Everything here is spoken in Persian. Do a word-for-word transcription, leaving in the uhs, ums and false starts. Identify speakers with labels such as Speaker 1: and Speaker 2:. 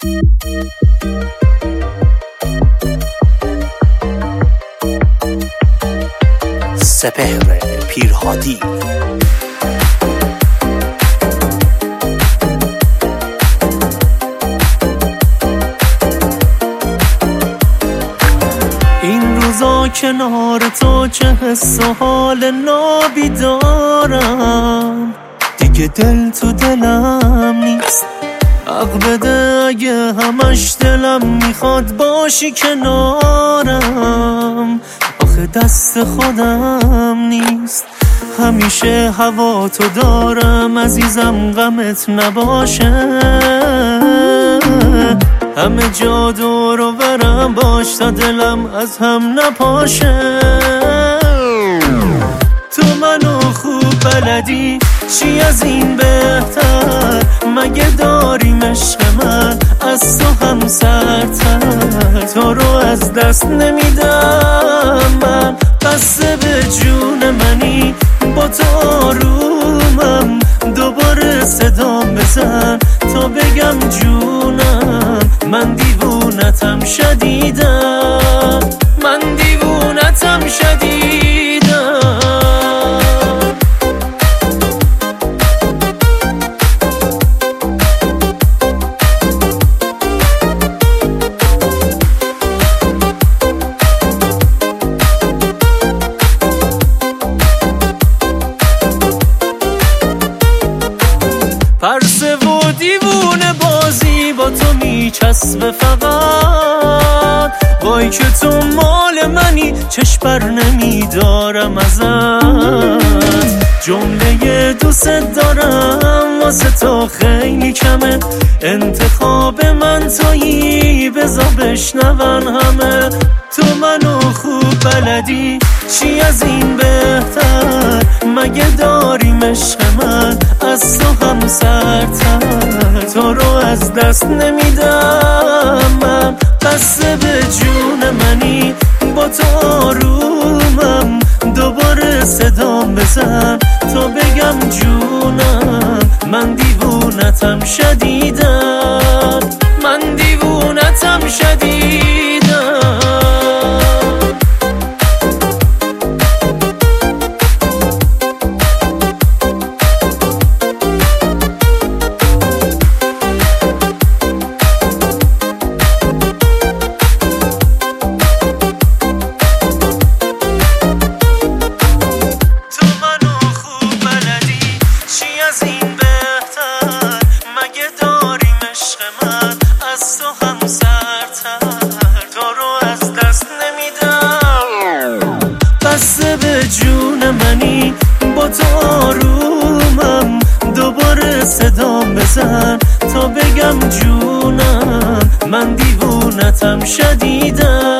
Speaker 1: سپهر پیرهادی. این روزا کنار تو چه حس و حال نابی دارم، دیگه دل تو دلم نیست. حق بده اگه همش دلم میخواد باشی کنارم، آخه دست خودم نیست. همیشه هوا تو دارم عزیزم، غمت نباشه. همه جا دور و برم باش تا دلم از هم نپاشه. تو منو خوب بلدی، چی از این بهتر؟ مگه داریم عشق من از تو هم سرتر؟ تو رو از دست نمیدم من، بسته به جون منی، با تو آرومم. دوباره صدا بزن تا بگم جونم، من دیوونتم شدیدم، من دیوونتم شدیدم. پرسه و دیوونه بازی با تو میچسبه فقط، وای که تو مال منی، چشم بر نمیدارم ازت. جمله دوست دارم واسه تو خیلی کمه، انتخاب من تویی بذار بشنون همه. تو منو خوب بلدی، چی از این بهتر؟ مگه داریم عشق من از تو هم سرتر؟ تو رو از دست نمیدم من، بسته به جون منی، با تو آرومم. دوباره صدا بزن تا بگم جونم، من دیوونتم شدیدم، من دیوونتم شدیدم. بسته به جون منی، با تو آرومم. دوباره صدا بزن تا بگم جونم، من دیوونتم شدیدم.